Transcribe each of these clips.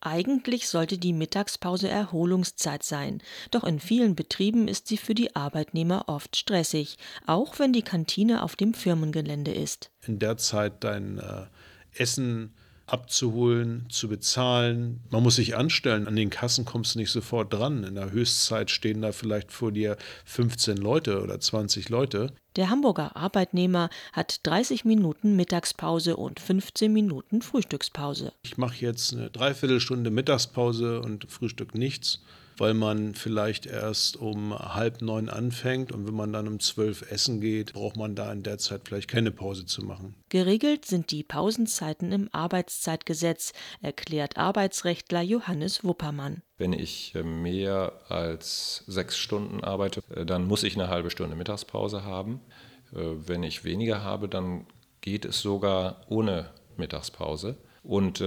Eigentlich sollte die Mittagspause Erholungszeit sein, doch in vielen Betrieben ist sie für die Arbeitnehmer oft stressig, auch wenn die Kantine auf dem Firmengelände ist. In der Zeit dein Essen abzuholen, zu bezahlen. Man muss sich anstellen, an den Kassen kommst du nicht sofort dran. In der Höchstzeit stehen da vielleicht vor dir 15 Leute oder 20 Leute. Der Hamburger Arbeitnehmer hat 30 Minuten Mittagspause und 15 Minuten Frühstückspause. Ich mache jetzt eine Dreiviertelstunde Mittagspause und Frühstück nichts, weil man vielleicht erst um 8:30 anfängt und wenn man dann um 12 essen geht, braucht man da in der Zeit vielleicht keine Pause zu machen. Geregelt sind die Pausenzeiten im Arbeitszeitgesetz, erklärt Arbeitsrechtler Johannes Wuppermann. Wenn ich mehr als 6 Stunden arbeite, dann muss ich eine halbe Stunde Mittagspause haben. Wenn ich weniger habe, dann geht es sogar ohne Mittagspause. Und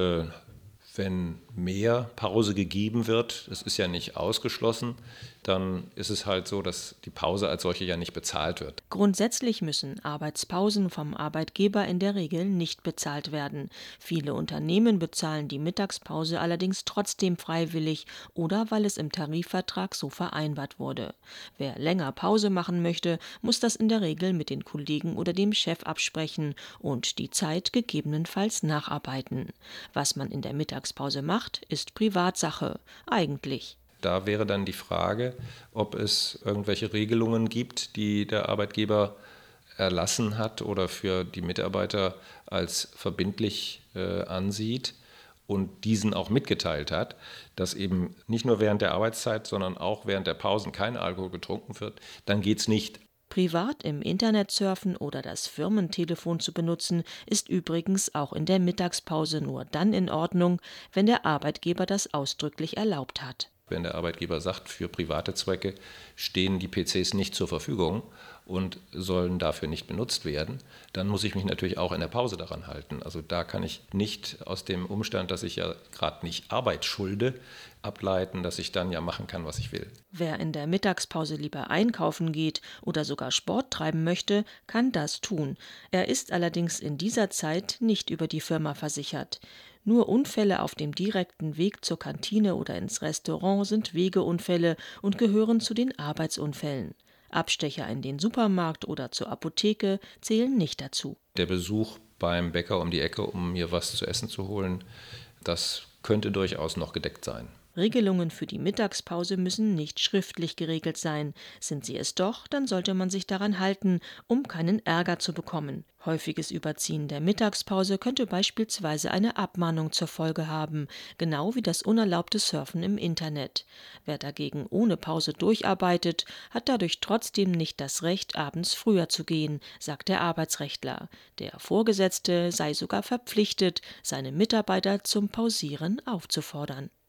wenn mehr Pause gegeben wird, das ist ja nicht ausgeschlossen, dann ist es halt so, dass die Pause als solche ja nicht bezahlt wird. Grundsätzlich müssen Arbeitspausen vom Arbeitgeber in der Regel nicht bezahlt werden. Viele Unternehmen bezahlen die Mittagspause allerdings trotzdem freiwillig oder weil es im Tarifvertrag so vereinbart wurde. Wer länger Pause machen möchte, muss das in der Regel mit den Kollegen oder dem Chef absprechen und die Zeit gegebenenfalls nacharbeiten. Was man in der Mittagspause macht, ist Privatsache, eigentlich. Da wäre dann die Frage, ob es irgendwelche Regelungen gibt, die der Arbeitgeber erlassen hat oder für die Mitarbeiter als verbindlich ansieht und diesen auch mitgeteilt hat, dass eben nicht nur während der Arbeitszeit, sondern auch während der Pausen kein Alkohol getrunken wird, dann geht es nicht. Privat im Internet surfen oder das Firmentelefon zu benutzen, ist übrigens auch in der Mittagspause nur dann in Ordnung, wenn der Arbeitgeber das ausdrücklich erlaubt hat. Wenn der Arbeitgeber sagt, für private Zwecke stehen die PCs nicht zur Verfügung und sollen dafür nicht benutzt werden, dann muss ich mich natürlich auch in der Pause daran halten. Also da kann ich nicht aus dem Umstand, dass ich ja gerade nicht Arbeit schulde, ableiten, dass ich dann ja machen kann, was ich will. Wer in der Mittagspause lieber einkaufen geht oder sogar Sport treiben möchte, kann das tun. Er ist allerdings in dieser Zeit nicht über die Firma versichert. Nur Unfälle auf dem direkten Weg zur Kantine oder ins Restaurant sind Wegeunfälle und gehören zu den Arbeitsunfällen. Abstecher in den Supermarkt oder zur Apotheke zählen nicht dazu. Der Besuch beim Bäcker um die Ecke, um mir was zu essen zu holen, das könnte durchaus noch gedeckt sein. Regelungen für die Mittagspause müssen nicht schriftlich geregelt sein. Sind sie es doch, dann sollte man sich daran halten, um keinen Ärger zu bekommen. Häufiges Überziehen der Mittagspause könnte beispielsweise eine Abmahnung zur Folge haben, genau wie das unerlaubte Surfen im Internet. Wer dagegen ohne Pause durcharbeitet, hat dadurch trotzdem nicht das Recht, abends früher zu gehen, sagt der Arbeitsrechtler. Der Vorgesetzte sei sogar verpflichtet, seine Mitarbeiter zum Pausieren aufzufordern.